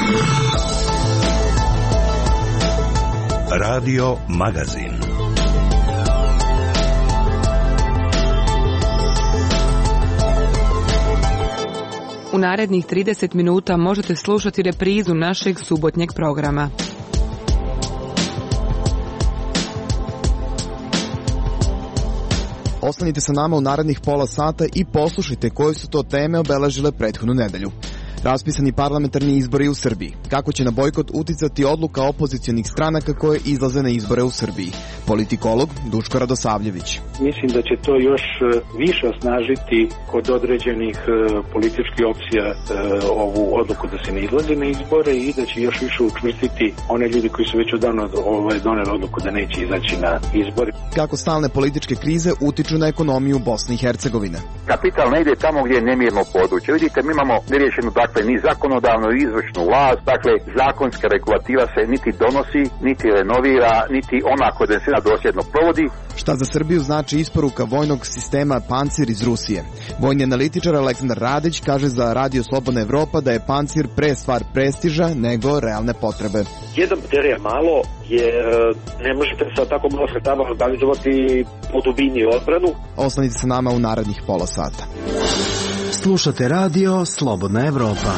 Radio Magazin. U narednih 30 minuta možete slušati reprizu našeg subotnjeg programa. Ostanite sa nama u narednih pola sata i poslušajte koje su to teme obeležile prethodnu nedelju. Raspisani parlamentarni izbori u Srbiji. Kako će na bojkot uticati odluka opozicionih stranaka koje izlaze na izbore u Srbiji? Politikolog Duško Radosavljević. Mislim da će to još više osnažiti kod određenih političkih opcija ovu odluku da se ne izlazi na izbore i da će još više učvrstiti one ljudi koji su već odavno doneli odluku da neće izaći na izbore. Kako stalne političke krize utiču na ekonomiju Bosne i Hercegovine. Kapital ne ide tamo gdje je nemirno područje. Vidite, mi imamo nerješenu ni zakonodavnu i izvršnu vlast, dakle zakonska regulativa se niti donosi, niti renovira, niti ona koja se dosljedno provodi. Šta za Srbiju znači isporuka vojnog sistema Pancir iz Rusije? Vojni analitičar Aleksandar Radić kaže za Radio Slobodna Evropa da je Pancir pre stvar prestiža nego realne potrebe. Jedan baterija malo je, ne možete sa tako malo sredstava organizovati po dubini odbranu. Ostanite sa nama u narednih pola sata. Slušate Radio Slobodna Evropa.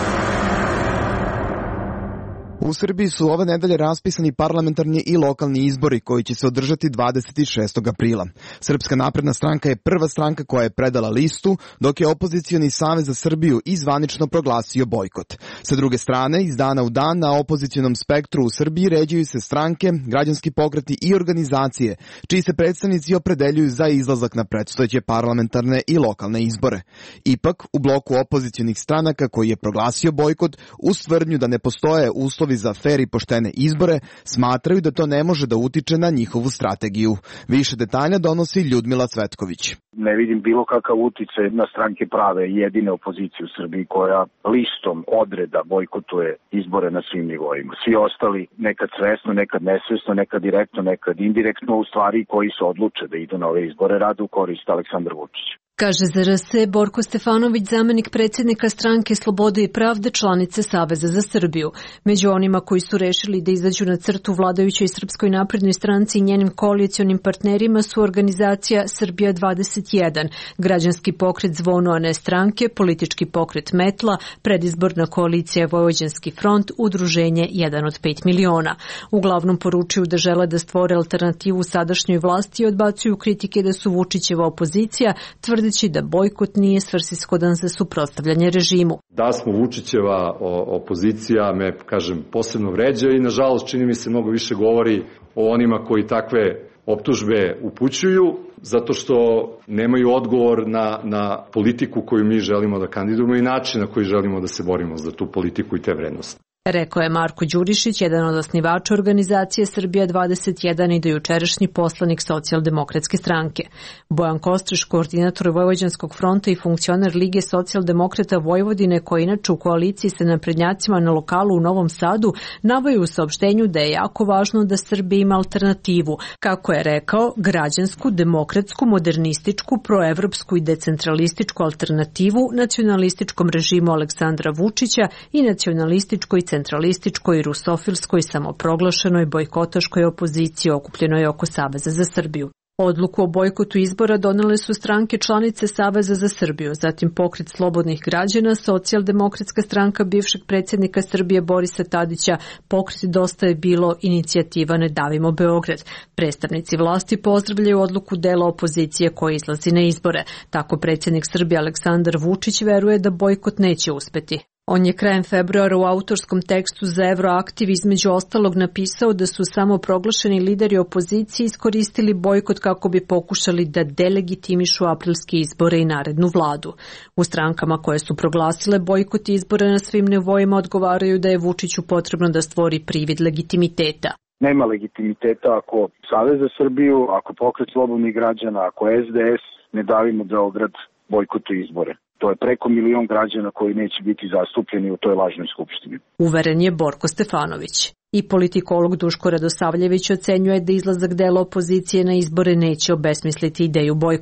U Srbiji su ove nedelje raspisani parlamentarni i lokalni izbori koji će se održati 26. aprila. Srpska napredna stranka je prva stranka koja je predala listu, dok je opozicioni Savez za Srbiju i zvanično proglasio bojkot. Sa druge strane, iz dana u dan na opozicionom spektru u Srbiji ređuju se stranke, građanski pokreti i organizacije, čiji se predstavnici opredeljuju za izlazak na predstojeće parlamentarne i lokalne izbore. Ipak, u bloku opozicionih stranaka koji je proglasio bojkot, uz tvrdnju da ne postoje uslovi za fer i poštene izbore, smatraju da to ne može da utiče na njihovu strategiju. Više detalja donosi Ljudmila Cvetković. Ne vidim bilo kakav uticaj na stranke prave i jedine opozicije u Srbiji koja listom odreda bojkotuje izbore na svim nivoima. Svi ostali nekad svesno, nekad nesvesno, nekad direktno, nekad indirektno, u stvari koji se odluče da idu na ove izbore rade u korist Aleksandra Vučića. Kaže za RS Borko Stefanović, zamenik predsjednika stranke Slobode i pravde, članice Saveza za Srbiju. Među onima koji su rešili da izađu na crtu vladajućoj Srpskoj naprednoj stranci i njenim koalicionim partnerima su organizacija Srbija 21, građanski pokret Zvono, a ne stranke, politički pokret Metla, predizborna koalicija Vojvođanski front, udruženje 1 od 5 miliona. Uglavnom poručuju da žele da stvore alternativu sadašnjoj vlasti i odbacuju kritike da su Vučićeva opozicija, tvrdeći da bojkot nije svrsishodan za suprotstavljanje režimu. Da smo Vučićeva opozicija me, kažem, posebno vređa i nažalost čini mi se mnogo više govori o onima koji takve optužbe upućuju, zato što nemaju odgovor na politiku koju mi želimo da kandidujemo i način na koji želimo da se borimo za tu politiku i te vrednosti. Rekao je Marko Đurišić, jedan od osnivača organizacije Srbija 21 i dojučerašnji poslanik Socijaldemokratske stranke. Bojan Kostreš, koordinator Vojvođanskog fronta i funkcioner Lige socijaldemokrata Vojvodine, koji inače u koaliciji sa naprednjacima na lokalu u Novom Sadu, navaju u saopštenju da je jako važno da Srbija ima alternativu, kako je rekao, građansku, demokratsku, modernističku, proevropsku i decentralističku alternativu nacionalističkom režimu Aleksandra Vučića i nacionalističkoj, centralističkoj, rusofilskoj, samoproglašenoj, bojkotaškoj opoziciji okupljenoj oko Saveza za Srbiju. Odluku o bojkotu izbora donele su stranke članice Saveza za Srbiju, zatim Pokret slobodnih građana, Socijaldemokratska stranka bivšeg predsjednika Srbije Borisa Tadića, Pokret Dosta je bilo, inicijativa Ne davimo Beograd. Predstavnici vlasti pozdravljaju odluku dela opozicije koja izlazi na izbore. Tako predsjednik Srbije Aleksandar Vučić veruje da bojkot neće uspeti. On je krajem februara u autorskom tekstu za Euroaktiv između ostalog napisao da su samo proglašeni lideri opozicije iskoristili bojkot kako bi pokušali da delegitimišu aprilske izbore i narednu vladu. U strankama koje su proglasile bojkot izbora na svim nivoima odgovaraju da je Vučiću potrebno da stvori privid legitimiteta. Nema legitimiteta ako Savez za Srbiju, ako Pokret slobodnih građana, ako SDS Ne davimo Beograd bojkotuje izbore. To je preko 1 milion građana koji neće biti zastupljeni u toj lažnoj skupštini. Uveren je Borko Stefanović. I politikolog Duško Radosavljević ocenjuje da izlazak dela opozicije na izbore neće obesmisliti ideju bojkota.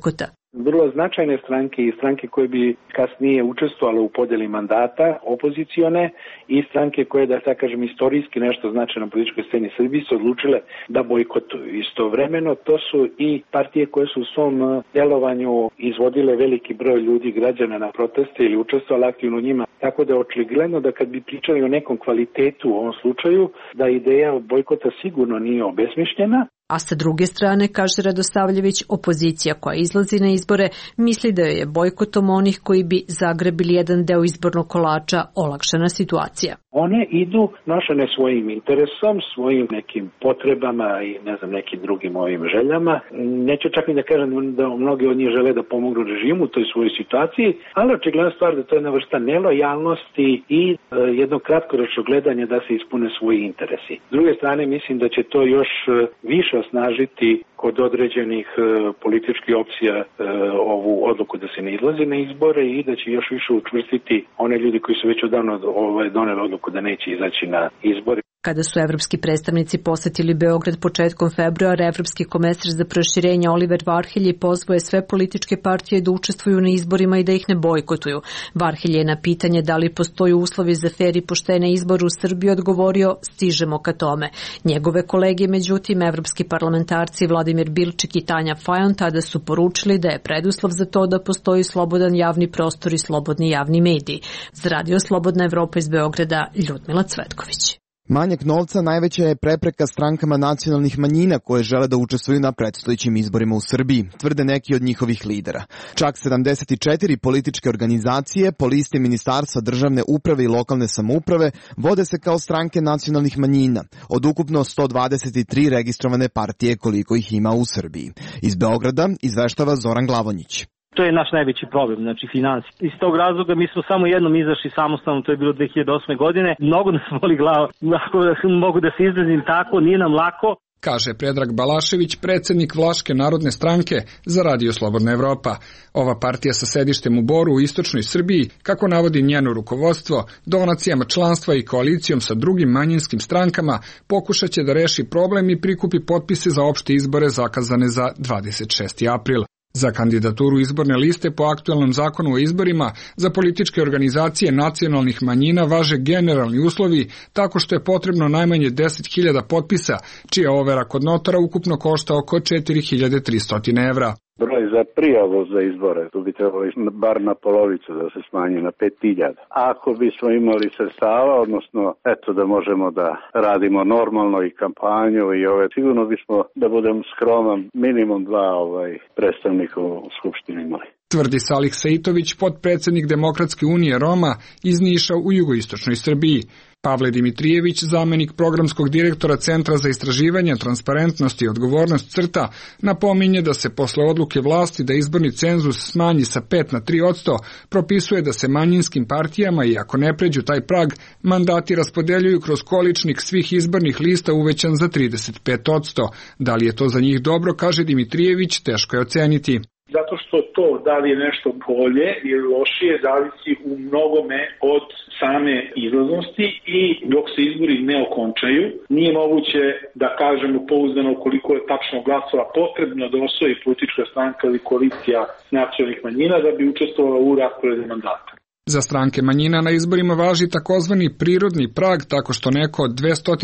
vrlo značajne stranke i stranke koje bi kasnije učestvovale u podjeli mandata, opozicione, i stranke koje, da tako kažem, istorijski nešto značajno na političkoj sceni Srbije su odlučile da bojkotuju. Istovremeno to su i partije koje su u svom delovanju izvodile veliki broj ljudi, građana na proteste ili učestvovali aktivno u njima. Tako da je očigledno da kad bi pričali o nekom kvalitetu u ovom slučaju, da ideja bojkota sigurno nije obesmišljena. A sa druge strane, kaže Radosavljević, opozicija koja izlazi na izbore misli da je bojkotom onih koji bi zagrebili jedan deo izbornog kolača olakšana situacija. One idu nošene svojim interesom, svojim nekim potrebama i nekim drugim ovim željama. Neću čak ni da kažem da mnogi od njih žele da pomognu režimu u toj svojoj situaciji, ali očigledna stvar da to je jedna vrsta nelojalnosti i jedno kratkoročno gledanje da se ispune svoji interesi. S druge strane, mislim da će to još više osnažiti kod određenih političkih opcija ovu odluku da se ne izlazi na izbore i da će još više učvrstiti one ljudi koji su već odavno doneli odluku da neće izaći na izbore. Kada su evropski predstavnici posetili Beograd početkom februara, evropski komesar za proširenje Oliver Varhelji pozvao je sve političke partije da učestvuju na izborima i da ih ne bojkotuju. Varhelji je na pitanje da li postoji uslovi za fer i poštene izbore u Srbiji odgovorio: stižemo ka tome. Njegove kolege, međutim, evropski parlamentarci Vladimir Bilčik i Tanja Fajon tada su poručili da je preduslov za to da postoji slobodan javni prostor i slobodni javni mediji. Za Radio Slobodna Evropa iz Beograda, Ljudmila Cvetković. Manjak novca najveća je prepreka strankama nacionalnih manjina koje žele da učestvuju na predstojećim izborima u Srbiji, tvrde neki od njihovih lidera. Čak 74 političke organizacije po listi Ministarstva državne uprave i lokalne samouprave vode se kao stranke nacionalnih manjina, od ukupno 123 registrovane partije koliko ih ima u Srbiji. Iz Beograda izveštava Zoran Glavonjić. To je naš najveći problem, znači finansije. Iz tog razloga mi smo samo jednom izašli samostalno, to je bilo 2008. godine. Mnogo nas boli glava, ako mogu da se izrazim tako, nije nam lako. Kaže Predrag Balašević, predsjednik Vlaške narodne stranke za Radio Slobodna Evropa. Ova partija sa sedištem u Boru u istočnoj Srbiji, kako navodi njeno rukovodstvo, donacijama članstva i koalicijom sa drugim manjinskim strankama pokušat će da reši problem i prikupi potpise za opšte izbore zakazane za 26. april. Za kandidaturu izborne liste po aktuelnom zakonu o izborima za političke organizacije nacionalnih manjina važe generalni uslovi tako što je potrebno najmanje 10.000 potpisa, čija overa kod notara ukupno košta oko 4.300 evra. Broj za prijavu za izbore, tu bi trebalo bar na polovicu da se smanji na 5.000. Ako bismo imali sredstava, odnosno da možemo da radimo normalno i kampanju i sigurno bismo, da budem skroman, minimum 2 predstavnika u Skupštini imali. Tvrdi Salih Seitović, potpredsjednik Demokratske unije Roma iz Niša u jugoistočnoj Srbiji. Pavle Dimitrijević, zamenik programskog direktora Centra za istraživanje, transparentnost i odgovornost CRTA, napominje da se posle odluke vlasti da izborni cenzus smanji sa 5 na 3%, propisuje da se manjinskim partijama, i ako ne pređu taj prag, mandati raspodeljuju kroz količnik svih izbornih lista uvećan za 35%. Da li je to za njih dobro, kaže Dimitrijević, teško je oceniti. Zato što to da li je nešto bolje ili lošije zavisi u mnogome od same izlaznosti i dok se izbori ne okončaju, nije moguće da kažemo pouzdano koliko je tačno glasova potrebno da osvoji politička stranka ili koalicija nacionalnih manjina da bi učestvovala u rasporedu mandata. Za stranke manjina na izborima važi takozvani prirodni prag, tako što neko od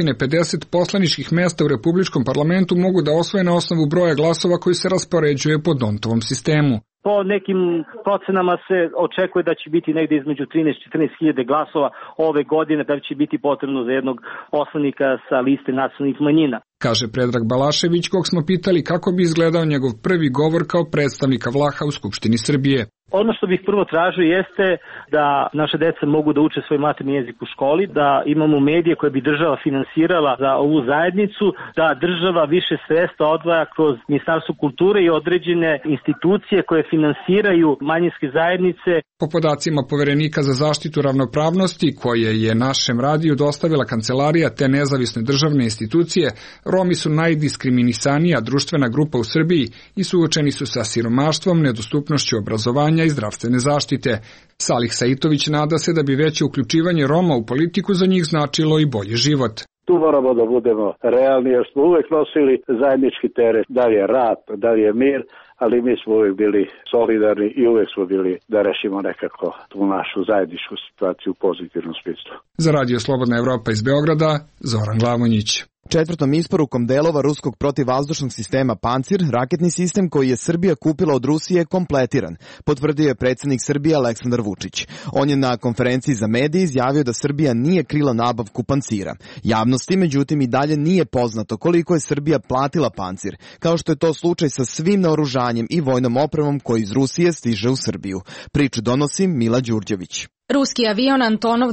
250 poslaničkih mesta u Republičkom parlamentu mogu da osvoje na osnovu broja glasova koji se raspoređuje po Dontovom sistemu. Po nekim procenama se očekuje da će biti negde između 13-14.000 glasova ove godine, da će biti potrebno za jednog poslanika sa liste nacionalnih manjina. Kaže Predrag Balašević, kog smo pitali kako bi izgledao njegov prvi govor kao predstavnika Vlaha u Skupštini Srbije. Ono što bih prvo tražio jeste da naše deca mogu da uče svoj maternji jezik u školi, da imamo medije koje bi država finansirala za ovu zajednicu, da država više sredstva odvaja kroz Ministarstvo kulture i određene institucije koje finansiraju manjinske zajednice. Po podacima Poverenika za zaštitu ravnopravnosti, koje je našem radiju dostavila kancelarija te nezavisne državne institucije, Romi su najdiskriminisanija društvena grupa u Srbiji i suočeni su sa siromaštvom, nedostupnošću obrazovanja i zdravstvene zaštite. Salih Seitović nada se da bi veće uključivanje Roma u politiku za njih značilo i bolji život. Tu moramo da budemo realni jer smo uvek nosili zajednički teret, da li je rat, da li je mir, ali mi smo uvijek bili solidarni i uvijek smo bili da rešimo nekako tu našu zajedničku situaciju u pozitivnom smislu. Za Radio Slobodna Evropa iz Beograda, Zoran Glamonjić. Četvrtom isporukom delova ruskog protivvazdušnog sistema Pancir, raketni sistem koji je Srbija kupila od Rusije je kompletiran, potvrdio je predsjednik Srbije Aleksandar Vučić. On je na konferenciji za medije izjavio da Srbija nije krila nabavku Pancira. Javnosti, međutim, i dalje nije poznato koliko je Srbija platila Pancir, kao što je to slučaj sa svim naoružanjem i vojnom opremom koji iz Rusije stiže u Srbiju. Priču donosi Mila Đurđević. Ruski avion Antonov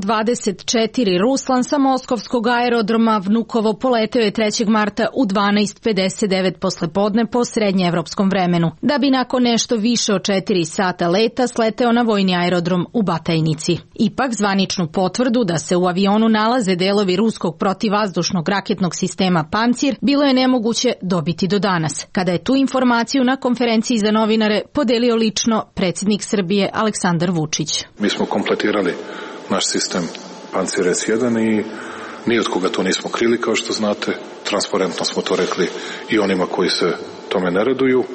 24 Ruslan sa moskovskog aerodroma Vnukovo poleteo je 3. marta u 12:59 poslepodne po srednjeevropskom vremenu, da bi nakon nešto više od 4 sata leta sleteo na vojni aerodrom u Batajnici. Ipak zvaničnu potvrdu da se u avionu nalaze delovi ruskog protivvazdušnog raketnog sistema Pancir bilo je nemoguće dobiti do danas, kada je tu informaciju na konferenciji za novinare podelio lično predsjednik Srbije Aleksandar Vučić. Mi smo kompletirali naš sistem Pancir S1 i ni od koga to nismo krili, kao što znate. Transparentno smo to rekli i onima koji se tome ne raduju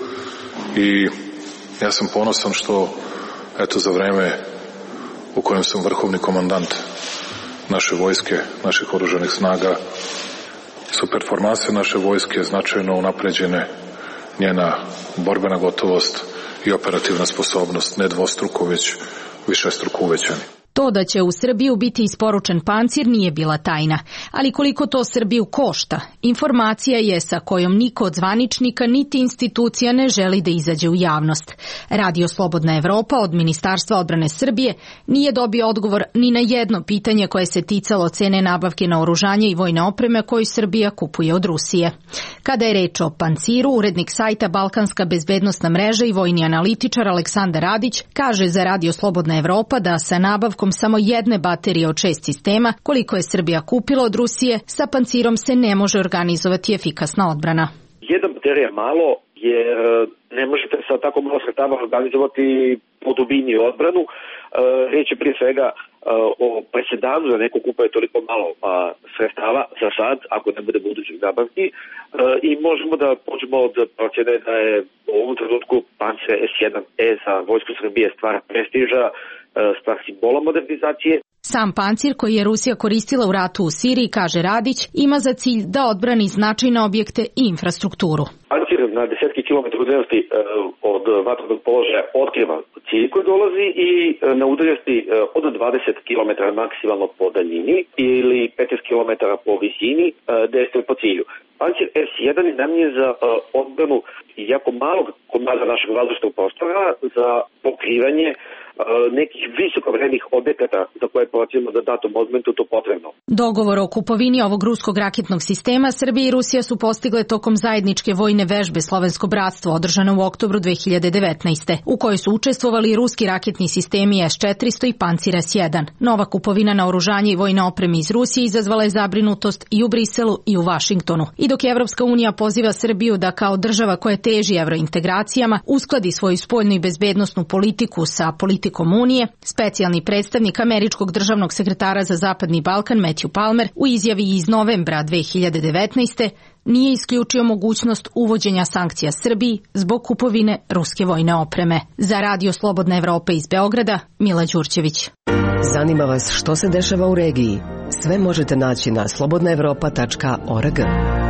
i ja sam ponosan što eto za vreme u kojem sam vrhovni komandant naše vojske, naših oružanih snaga, su performanse naše vojske značajno unapređene, njena borbena gotovost i operativna sposobnost ne dvostruko, već višestruko uvećani. To da će u Srbiju biti isporučen Pancir nije bila tajna, ali koliko to Srbiju košta, informacija je sa kojom niko od zvaničnika niti institucija ne želi da izađe u javnost. Radio Slobodna Evropa od Ministarstva odbrane Srbije nije dobio odgovor ni na jedno pitanje koje se ticalo cene nabavke naoružanja i vojne opreme koju Srbija kupuje od Rusije. Kada je reč o Panciru, urednik sajta Balkanska bezbednosna mreža i vojni analitičar Aleksandar Radić kaže za Radio Slobodna Evropa da sa nabavkom samo jedne baterije od 6 sistema, koliko je Srbija kupila od Rusije, sa Pancirom se ne može organizovati efikasna odbrana. Jedna baterija malo, jer ne možete sa tako malo sredstava organizovati po dubini odbranu. Riječ je prije svega o presedanu da neko kupuje toliko malo sredstava za sad, ako ne bude budućih nabavki, i možemo da počnemo od procjene da je u ovom trenutku Pancir S1E za vojsku Srbije stvar prestiža, stvar simbola modernizacije. Sam Pancir, koji je Rusija koristila u ratu u Siriji, kaže Radić, ima za cilj da odbrani značajne objekte i infrastrukturu. Pancir na desetki kilometara udaljenosti od vatrenog položaja otkriva cilj koji dolazi i na udaljenosti od 20 km maksimalno po daljini ili 15 km po visini dejstvuje po cilju. Pancir S1 je namijenjen za odbranu jako malog komada našeg vazdušnog prostora za pokrivanje nekih visokovrednih objekata za koje procjenimo da datom momentu to potrebno. Dogovor o kupovini ovog ruskog raketnog sistema Srbija i Rusija su postigle tokom zajedničke vojne vežbe Slovensko bratstvo održane u oktobru 2019. u kojoj su učestvovali ruski raketni sistemi S-400 i Pancir S-1. Nova kupovina naoružanja i vojne opreme iz Rusije izazvala je zabrinutost i u Briselu i u Vašingtonu. I dok Evropska unija poziva Srbiju da kao država koja teži evrointegracijama uskladi svoju spoljnu i bezbednosnu politiku sa politikom Unije, specijalni predstavnik američkog državnog sekretara za Zapadni Balkan Matthew Palmer u izjavi iz novembra 2019. nije isključio mogućnost uvođenja sankcija Srbiji zbog kupovine ruske vojne opreme. Za Radio Slobodna Evropa iz Beograda, Mila Đurđević. Zanima vas što se dešava u regiji? Sve možete naći na slobodnaevropa.org.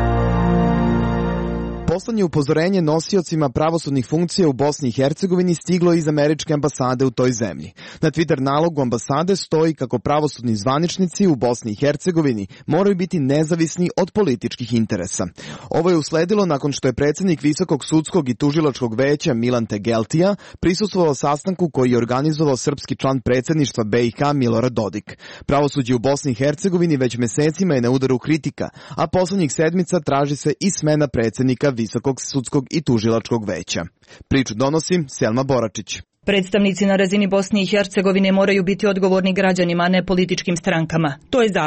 Poslednje upozorenje nosiocima pravosudnih funkcija u Bosni i Hercegovini stiglo iz američke ambasade u toj zemlji. Na Twitter nalogu ambasade stoji kako pravosudni zvaničnici u Bosni i Hercegovini moraju biti nezavisni od političkih interesa. Ovo je usledilo nakon što je predsjednik Visokog sudskog i tužilačkog veća Milan Tegeltija prisustvovao sastanku koji je organizovao srpski član predsjedništva BiH Milorad Dodik. Pravosuđe u Bosni i Hercegovini već mesecima je na udaru kritika, a poslednjih sedmica traži se i smena predsjednika Visokog sudskog i tužilačkog veća. Priču donosi Selma Boračić. Predstavnici na razini Bosne i Hercegovine moraju biti odgovorni građanima, a ne političkim strankama. To je zakon.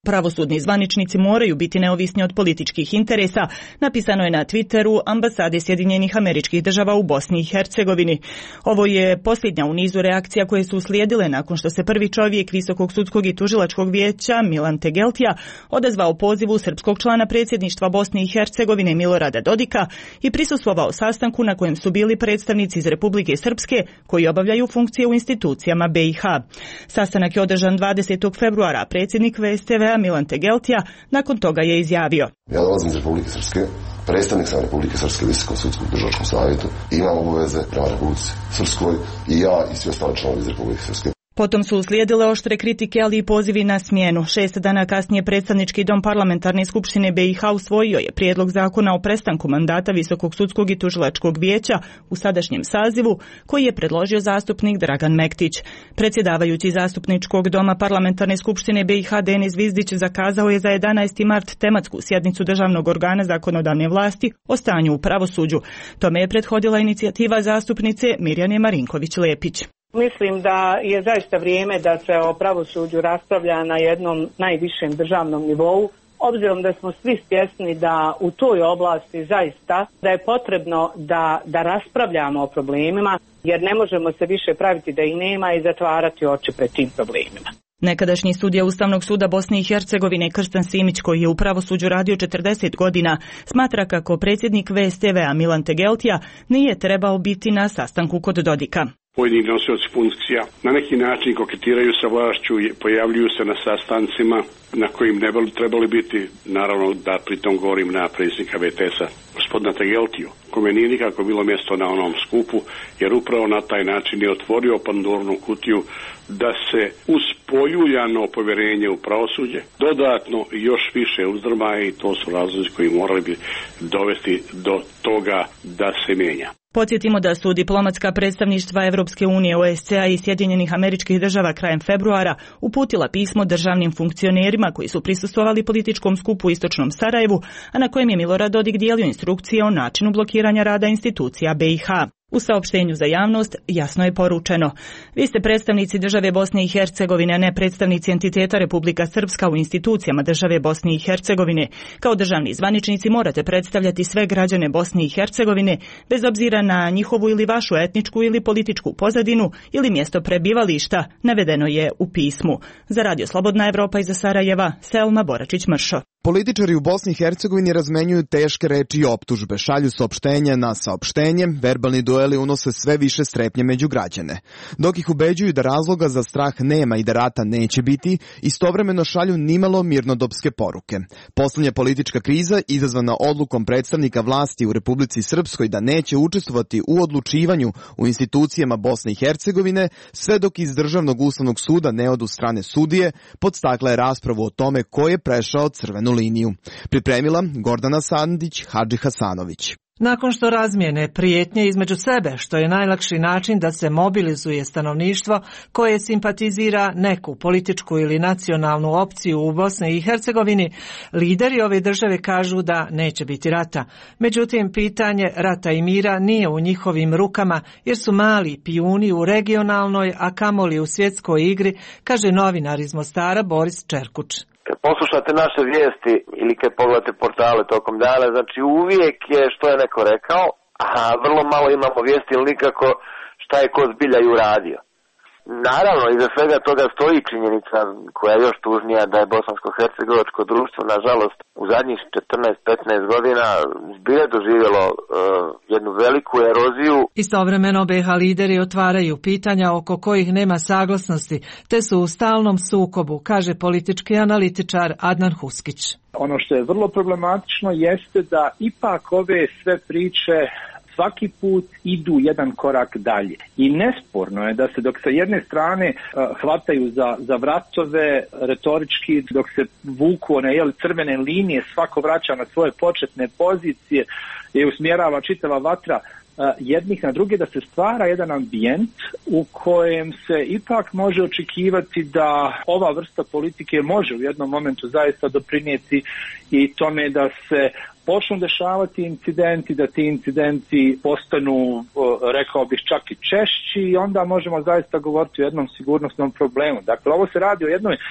Pravosudni zvaničnici moraju biti neovisni od političkih interesa, napisano je na Twitteru ambasade Sjedinjenih Američkih Država u Bosni i Hercegovini. Ovo je posljednja u nizu reakcija koje su uslijedile nakon što se prvi čovjek Visokog sudskog i tužilačkog vijeća Milan Tegeltija odazvao pozivu srpskog člana predsjedništva Bosne i Hercegovine Milorada Dodika i prisustvovao sastanku na kojem su bili predstavnici iz Republike Srpske koji obavljaju funkcije u institucijama BiH. Sastanak je održan 20. februara, a predsjednik VSTV-a Milan Tegeltija nakon toga je izjavio: Ja dolazim iz Republike Srpske, predstavnik sam Republike Srpske u Visokom sudskom tužilačkom savjetu, imam obaveze prema Republici Srpskoj i ja i svi ostali članovi iz Republike Srpske. Potom su uslijedile oštre kritike, ali i pozivi na smjenu. 6 dana kasnije predstavnički dom parlamentarne skupštine BiH usvojio je prijedlog zakona o prestanku mandata Visokog sudskog i tužilačkog vijeća u sadašnjem sazivu, koji je predložio zastupnik Dragan Mektić. Predsjedavajući zastupničkog doma parlamentarne skupštine BiH Denis Vizdić zakazao je za 11. mart tematsku sjednicu državnog organa zakonodavne vlasti o stanju u pravosuđu. Tome je prethodila inicijativa zastupnice Mirjane Marinković-Lepić. Mislim da je zaista vrijeme da se o pravosuđu raspravlja na jednom najvišem državnom nivou, obzirom da smo svi svjesni da u toj oblasti zaista da je potrebno da raspravljamo o problemima, jer ne možemo se više praviti da ih nema i zatvarati oči pred tim problemima. Nekadašnji sudija Ustavnog suda Bosne i Hercegovine Krstan Simić, koji je u pravosuđu radio 40 godina, smatra kako predsjednik VSTV-a Milan Tegeltija nije trebao biti na sastanku kod Dodika. Pojedini nosioci funkcija na neki način koketiraju sa vlašću, pojavljuju se na sastancima na kojim ne bi trebali biti, naravno da pritom govorim na predsjednika VTS-a, gospodina Tegeltiju, kome nije nikako bilo mjesto na onom skupu, jer upravo na taj način je otvorio Pandorinu kutiju da se uz poljuljano povjerenje u pravosuđe dodatno još više uzdrma, i to su razlozi koji morali bi dovesti do toga da se mijenja. Podsjetimo da su diplomatska predstavništva Evropske unije, OSCE i Sjedinjenih Američkih Država krajem februara uputila pismo državnim funkcionerima koji su prisustvovali političkom skupu u istočnom Sarajevu, a na kojem je Milorad Dodik dijelio instrukcije o načinu blokiranja rada institucija BiH. U saopštenju za javnost jasno je poručeno: vi ste predstavnici države Bosne i Hercegovine, a ne predstavnici entiteta Republika Srpska u institucijama države Bosne i Hercegovine. Kao državni zvaničnici morate predstavljati sve građane Bosne i Hercegovine, bez obzira na njihovu ili vašu etničku ili političku pozadinu ili mjesto prebivališta, navedeno je u pismu. Za Radio Slobodna Evropa iz Sarajeva, Selma Boračić-Mršo. Političari u Bosni i Hercegovini razmenjuju teške reči i optužbe, šalju saopštenje na saopštenje, verbalni dueli unose sve više strepnje među građane. Dok ih ubeđuju da razloga za strah nema i da rata neće biti, istovremeno šalju nimalo mirnodopske poruke. Poslednja politička kriza, izazvana odlukom predstavnika vlasti u Republici Srpskoj da neće učestvovati u odlučivanju u institucijama Bosne i Hercegovine, sve dok iz Državnog ustavnog suda ne odu strane sudije, podstakla je raspravu o tome ko je prešao crvenu liniju. Pripremila Gordana Sandić, Hadži Hasanović. Nakon što razmijene prijetnje između sebe, što je najlakši način da se mobilizuje stanovništvo koje simpatizira neku političku ili nacionalnu opciju u Bosni i Hercegovini, lideri ove države kažu da neće biti rata. Međutim, pitanje rata i mira nije u njihovim rukama, jer su mali pijuni u regionalnoj, a kamoli u svjetskoj igri, kaže novinar iz Mostara Boris Čerkuč. Kad poslušate naše vijesti ili kad pogledate portale tokom dana, znači uvijek je što je neko rekao, a vrlo malo imamo vijesti ili nikako šta je ko zbilja i uradio. Naravno, iza svega toga stoji činjenica koja je još tužnija, da je bosansko-hercegovačko društvo, nažalost, u zadnjih 14-15 godina zbilja doživjelo jednu veliku eroziju. Istovremeno BiH lideri otvaraju pitanja oko kojih nema saglasnosti, te su u stalnom sukobu, kaže politički analitičar Adnan Huskić. Ono što je vrlo problematično jeste da ipak ove sve priče svaki put idu jedan korak dalje. I nesporno je da se dok sa jedne strane hvataju za vratove retorički, dok se vuku one crvene linije, svako vraća na svoje početne pozicije i usmjerava čitava vatra jednih na druge, da se stvara jedan ambijent u kojem se ipak može očekivati da ova vrsta politike može u jednom momentu zaista doprinijeti i tome da se počnu dešavati incidenti, da ti incidenti postanu, rekao bih, čak i češći i onda možemo zaista govoriti o jednom sigurnosnom problemu. Dakle, ovo se radi o jednoj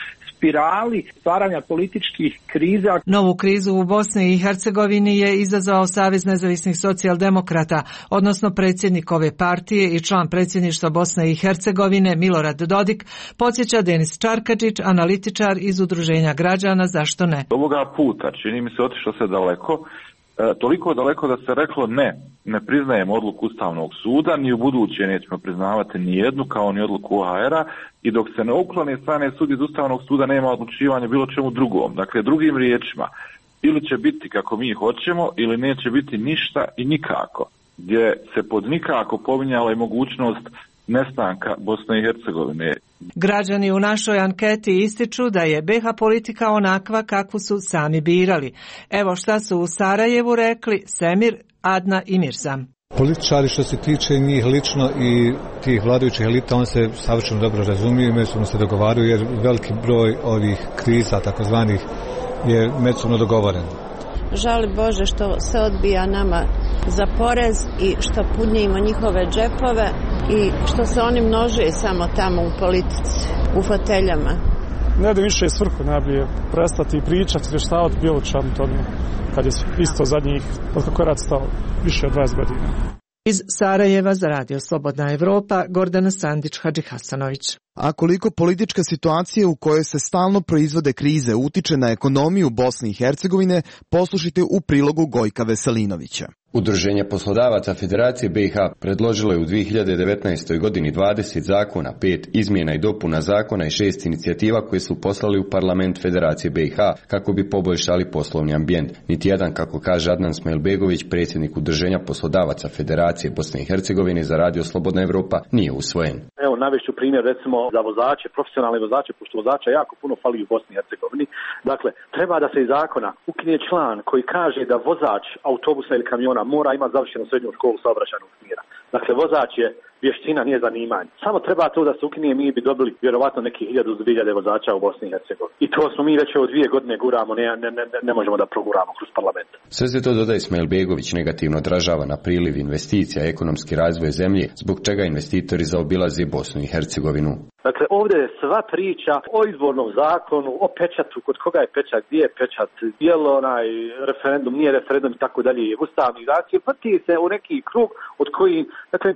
spirali stvaranja političkih kriza. Novu krizu u Bosni i Hercegovini je izazvao Savez nezavisnih socijaldemokrata, odnosno predsjednik ove partije i član predsjedništva Bosne i Hercegovine Milorad Dodik, podsjeća Denis Čarkadžić, analitičar iz Udruženja građana Zašto ne? Ovoga puta čini mi se otišlo se daleko, toliko daleko da se reklo ne priznajemo odluku Ustavnog suda, ni u buduće nećemo priznavati ni jednu kao ni odluku OHR-a i dok se ne uklone strane sud iz Ustavnog suda nema odlučivanja bilo čemu drugom. Dakle, drugim riječima, ili će biti kako mi hoćemo ili neće biti ništa i nikako, gdje se pod nikako pominjala i mogućnost nestanka Bosne i Hercegovine. Građani u našoj anketi ističu da je BiH politika onakva kakvu su sami birali. Evo šta su u Sarajevu rekli Semir, Adna i Mirsam. Političari što se tiče njih lično i tih vladajućih elita, on se savršeno dobro razumiju i međusobno se dogovaraju jer veliki broj ovih kriza takozvanih je međusobno dogovoren. Žali Bože što se odbija nama za porez i što punjimo njihove džepove i što se oni množe samo tamo u politici, u foteljama. Ne da više svrhu najbolje prestati pričati, rještavati bilo čemu tome, kad je isto zadnjih, od kako je rad stao, više od 20 godina. Iz Sarajeva za Radio Slobodna Evropa, Gordana Sandić, Hadži Hasanović. A koliko politička situacija u kojoj se stalno proizvode krize utiče na ekonomiju Bosne i Hercegovine, poslušajte u prilogu Gojka Veselinovića. Udruženje poslodavaca Federacije BiH predložilo je u 2019. godini 20 zakona, 5 izmjena i dopuna zakona i 6 inicijativa koje su poslali u parlament Federacije BiH kako bi poboljšali poslovni ambijent. Niti jedan, kako kaže Adnan Smajlbegović, predsjednik Udruženja poslodavaca Federacije Bosne i Hercegovine za Radio Slobodna Evropa, nije usvojen. Evo, navešću primjer recimo za vozače, profesionalne vozače, pošto vozača jako puno fali u Bosni i Hercegovini. Dakle, treba da se iz zakona ukine član koji kaže da vozač autobusa ili kamiona mora imati završenu srednju školu saobraćajnog smjera. Dakle, vozač je vještina, nije zanimanje. Samo treba to da se ukine, mi bi dobili vjerovatno nekih 1000-2000 vozača u Bosni i Hercegovini. I to smo mi već od 2 godine guramo, ne možemo da proguramo kroz parlament. Sve se to, dodaje Smajlbegović, negativno odražava na priliv investicija i ekonomski razvoj zemlje, zbog čega investitori zaobilaze Bosnu i Hercegovinu. Dakle, ovdje je sva priča o izbornom zakonu, o pečatu, kod koga je pečat, gdje je pečat, bijelo onaj referendum, nije referendum i tako dalje, ustavni zakon, vrti se u neki krug od koji, dakle,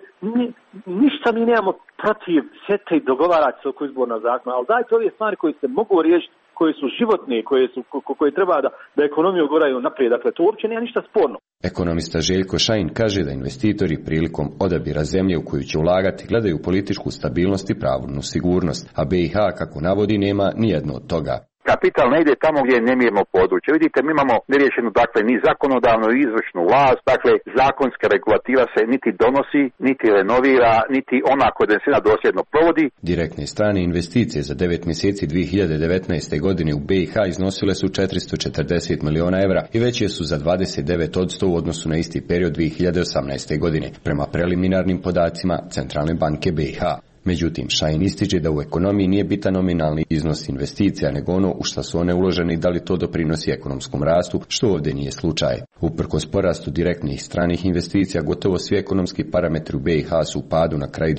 ništa mi nemamo protiv sjete i dogovarati se oko izbornog zakona, ali dajte ove stvari koje se mogu riješiti, koje su životne, koje treba da ekonomiju goraju naprijed, dakle, to uopće nema ništa sporno. Ekonomista Željko Šajin kaže da investitori prilikom odabira zemlje u koju će ulagati gledaju političku stabilnost i pravnu sigurnost, a BiH, kako navodi, nema nijedno od toga. Kapital ne ide tamo gdje je nemirno područje. Vidite, mi imamo neriješenu, dakle, ni zakonodavnu i izvršnu vlast, dakle, zakonska regulativa se niti donosi, niti renovira, niti ona kodensina dosljedno provodi. Direktne strane investicije za 9 mjeseci 2019. godine u BiH iznosile su 440 miliona evra i veće su za 29% u odnosu na isti period 2018. godine, prema preliminarnim podacima Centralne banke BiH. Međutim, Šajin ističe da u ekonomiji nije bitan nominalni iznos investicija, nego ono u šta su one uložene i da li to doprinosi ekonomskom rastu, što ovdje nije slučaj. Uprkos porastu direktnih stranih investicija, gotovo svi ekonomski parametri u BiH su u padu na kraju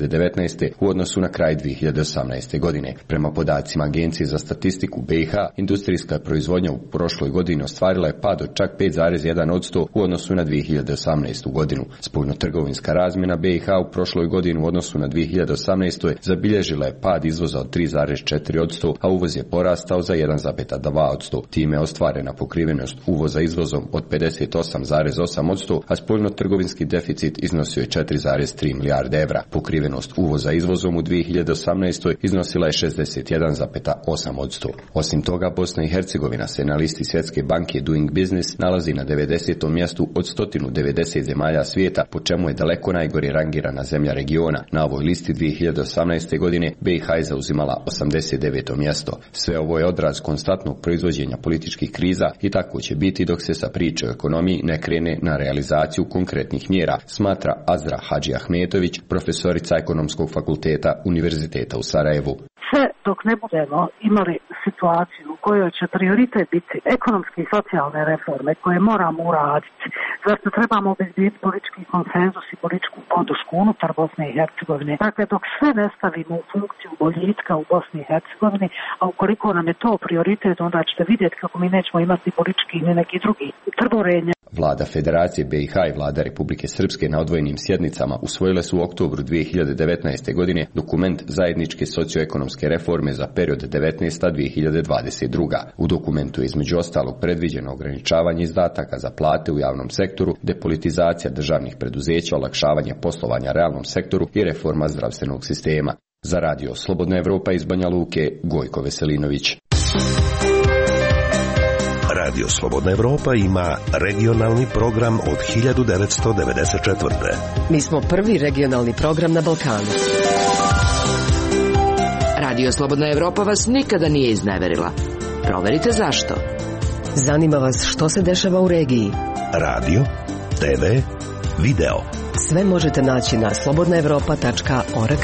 2019. u odnosu na kraj 2018. godine. Prema podacima Agencije za statistiku BiH, industrijska proizvodnja u prošloj godini ostvarila je pad od čak 5,1% u odnosu na 2018. godinu. Spoljnotrgovinska razmjena BiH u prošloj godini u odnosu na 2018. zabilježila je pad izvoza od 3,4%, a uvoz je porastao za 1,2%. Time je ostvarena pokrivenost uvoza izvozom od 58,8%, a spoljnotrgovinski deficit iznosio je 4,3 milijarde evra. Pokrivenost uvoza izvozom u 2018. iznosila je 61,8%. Osim toga, Bosna i Hercegovina se na listi Svjetske banke Doing Business nalazi na 90. mjestu od 190 zemalja svijeta, po čemu je daleko najgore rangirana zemlja regiona. Na ovoj listi 2018. godine BiH je zauzimala 89. mjesto. Sve ovo je odraz konstantnog proizvođenja političkih kriza i tako će biti dok se sa priče o ekonomiji ne krene na realizaciju konkretnih mjera, smatra Azra Hadži Ahmetović, profesorica Ekonomskog fakulteta Univerziteta u Sarajevu. Sve dok ne budemo imali situaciju u kojoj će prioritet biti ekonomske i socijalne reforme koje moramo uraditi, zašto trebamo obezbijeti politički konsenzus i političku podršku unutar Bosne i Hercegovine. Dakle, dok sve ne stavimo u funkciju boljitka u Bosni i Hercegovini, a ukoliko nam je to prioritet, onda ćete vidjeti kako mi nećemo imati politički ni neki drugi trborenja. Vlada Federacije BiH i Vlada Republike Srpske na odvojenim sjednicama usvojile su u oktobru 2019. godine dokument zajedničke socioekonomske reforme za period 19-2022. U dokumentu je između ostalog predviđeno ograničavanje izdataka za plate u javnom sektoru, depolitizacija državnih preduzeća, olakšavanje poslovanja realnom sektoru i reforma zdravstvenog sistema. Za radio Slobodna Evropa iz Banja Luke, Gojko Veselinović. Radio Slobodna Evropa ima regionalni program od 1994. Mi smo prvi regionalni program na Balkanu. Radio Slobodna Evropa vas nikada nije izneverila. Proverite zašto. Zanima vas što se dešava u regiji. Radio, TV, video. Sve možete naći na slobodnaevropa.org.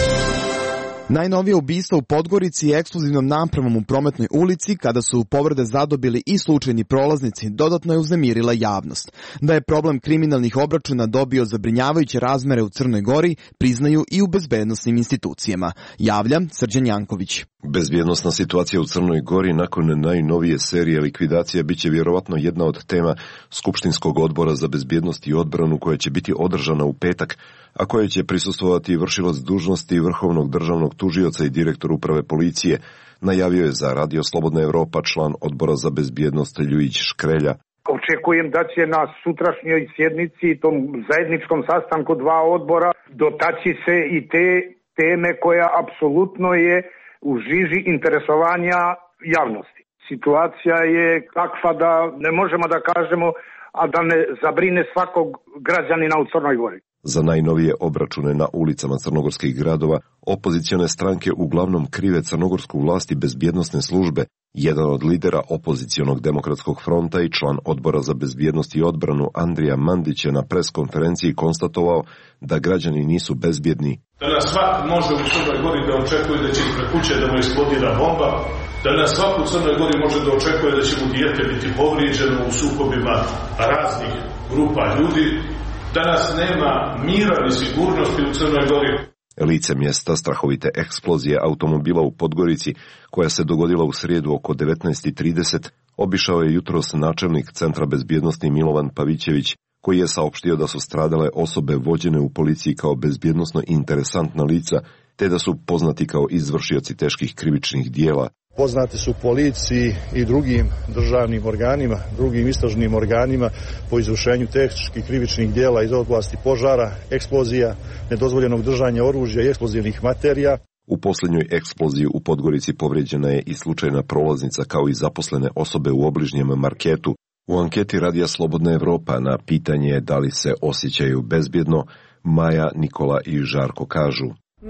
Najnovije ubistvo u Podgorici je eksplozivnom napravom u Prometnoj ulici, kada su povrede zadobili i slučajni prolaznici, dodatno je uznemirila javnost. Da je problem kriminalnih obračuna dobio zabrinjavajuće razmere u Crnoj Gori, priznaju i u bezbednosnim institucijama. Javlja Srđan Janković. Bezbjednosna situacija u Crnoj Gori nakon najnovije serije likvidacija biće vjerovatno jedna od tema Skupštinskog odbora za bezbjednost i odbranu koja će biti održana u petak, a koje će prisustvovati vršilac dužnosti Vrhovnog državnog tužioca i direktor uprave policije, najavio je za Radio Slobodna Evropa član odbora za bezbjednost Ljujić Škrelja. Očekujem da će na sutrašnjoj sjednici, tom zajedničkom sastanku dva odbora, dotaći se i te teme koja apsolutno je u žiži interesovanja javnosti. Situacija je takva da ne možemo da kažemo, a da ne zabrine svakog građanina u Crnoj Gori. Za najnovije obračune na ulicama crnogorskih gradova, opozicione stranke uglavnom krive crnogorsku vlast i bezbjednosne službe. Jedan od lidera opozicionog demokratskog fronta i član odbora za bezbjednost i odbranu Andrija Mandić je na preskonferenciji konstatovao da građani nisu bezbjedni. Danas svak može u Crnoj Gori da očekuje da će ispred kuće da mu eksplodira bomba, danas svak u Crnoj Gori može da očekuje da će mu dijete biti povrijeđeno u sukobima raznih grupa ljudi. Danas nema mira ni sigurnosti u Crnoj Gori. Lice mjesta strahovite eksplozije automobila u Podgorici, koja se dogodila u srijedu oko 19:30, obišao je jutros načelnik Centra bezbjednosti Milovan Pavićević, koji je saopštio da su stradale osobe vođene u policiji kao bezbjednosno interesantna lica, te da su poznati kao izvršioci teških krivičnih dijela. Poznati su policiji i drugim državnim organima, drugim istražnim organima po izvršenju teških krivičnih dijela iz oblasti požara, eksplozija, nedozvoljenog držanja oružja i eksplozivnih materija. U posljednjoj eksploziji u Podgorici povrijeđena je i slučajna prolaznica kao i zaposlene osobe u obližnjem marketu. U anketi Radija Slobodna Evropa na pitanje da li se osjećaju bezbjedno, Maja, Nikola i Žarko kažu: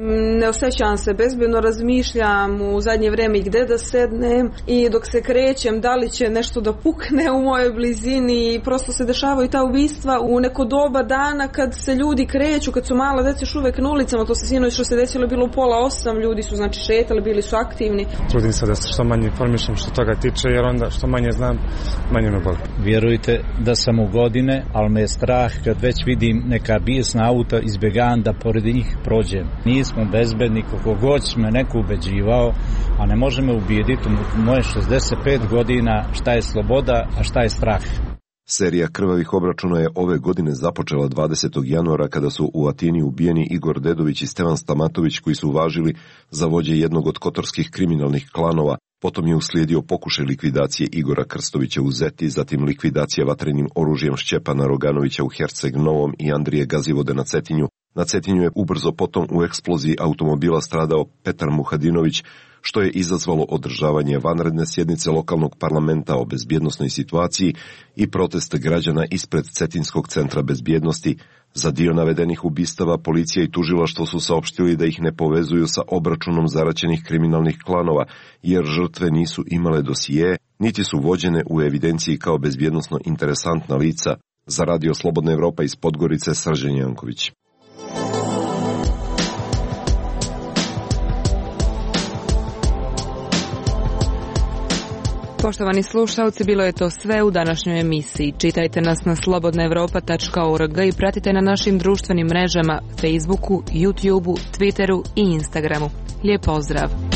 Ne osjećam se bezbjedno, razmišljam u zadnje vrijeme gdje da sednem i dok se krećem da li će nešto da pukne u mojoj blizini i prosto se dešavaju ta ubistva u neko doba dana kad se ljudi kreću, kad su mala djeca još uvijek na ulicama. To se sinoć što se desilo bilo u 7:30, ljudi su znači šetali, bili su aktivni. Trudim se da se što manje informišem što toga tiče, jer onda što manje znam, manje me boli. Vjerujte da sam u godine, ali me je strah kad već vidim neka bijesna auta, izbjegavam da pored njih prođem. Nismo bezbedni, koliko god me neko ubeđivao, a ne može me ubijediti u moje 65 godina šta je sloboda, a šta je strah. Serija krvavih obračuna je ove godine započela 20. januara kada su u Atini ubijeni Igor Dedović i Stevan Stamatović, koji su važili za vođe jednog od kotorskih kriminalnih klanova. Potom je uslijedio pokušaj likvidacije Igora Krstovića u Zeti, zatim likvidacija vatrenim oružjem Šćepana Roganovića u Herceg Novom i Andrije Gazivode na Cetinju. Na Cetinju je ubrzo potom u eksploziji automobila stradao Petar Muhadinović, što je izazvalo održavanje vanredne sjednice lokalnog parlamenta o bezbjednosnoj situaciji i protest građana ispred Cetinskog centra bezbjednosti. Za dio navedenih ubistava policija i tužilaštvo su saopštili da ih ne povezuju sa obračunom zaraćenih kriminalnih klanova, jer žrtve nisu imale dosije, niti su vođene u evidenciji kao bezbjednosno interesantna lica. Za Radio Slobodna Evropa iz Podgorice, Srđan Janković. Poštovani slušalci, bilo je to sve u današnjoj emisiji. Čitajte nas na slobodnaevropa.org i pratite na našim društvenim mrežama Facebooku, YouTubeu, Twitteru i Instagramu. Lijep pozdrav!